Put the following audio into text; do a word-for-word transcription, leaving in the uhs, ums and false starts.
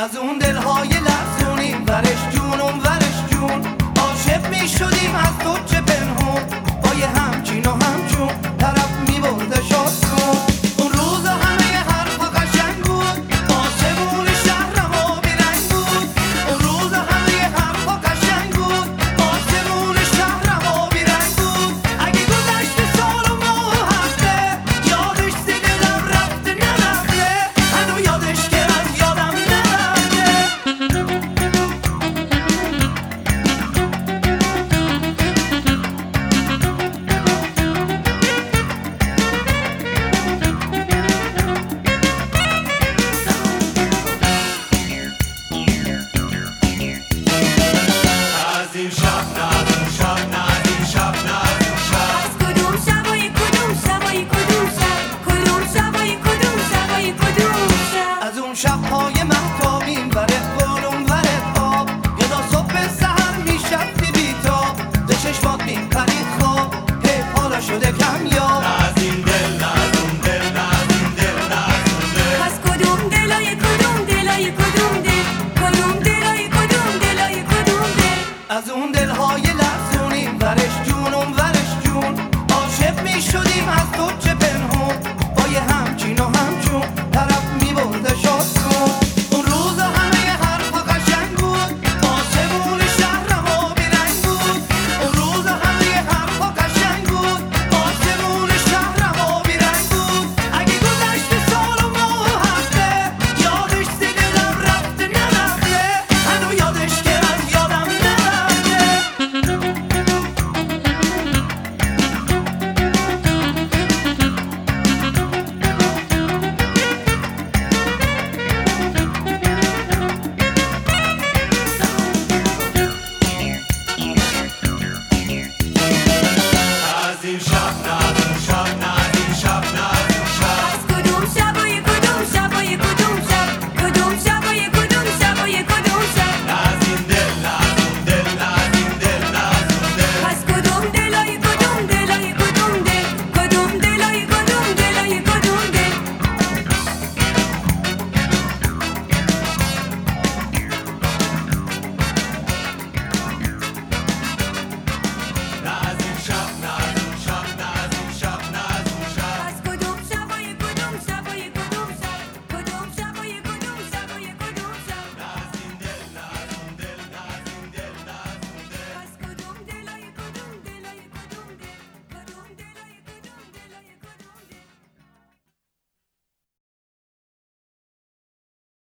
از اون دلهای لرزونیم ورش جون اون ورش جون، عاشق می شدیم از تو چه پنهون، با یه همچین و همچون طرف می برده شد کن. اون روز همه حرفا قشنگ بود، آسمون شهر ما بیرنگ بود. اون روز همه حرفا قشنگ بود، آسمون شهر ما بیرنگ بود. اگه گذشت سال و ماه و هفته، یادش ز دلم رفته نرفته، هنو یادش که من یادم نرفته. از این شب نه از اون شب نه از این شب نه از اون شب. از کدوم شبای کدوم شبای کدوم شب، کدوم شبای کدوم شبای کدوم شب. از اون شب‌های مهتابیم وره بال اون وره خواب، یادا صبح سحر میشفتی بیتاب، به چشمات میپرید خواب، حیف حالا شده کمیاب. نه از این دل نه از اون دل نه از این دل نه از اون دل. از کدوم دلای کدوم دلای کدوم دل، کدوم دلای کدوم دلای کدوم دل. از اون دلهای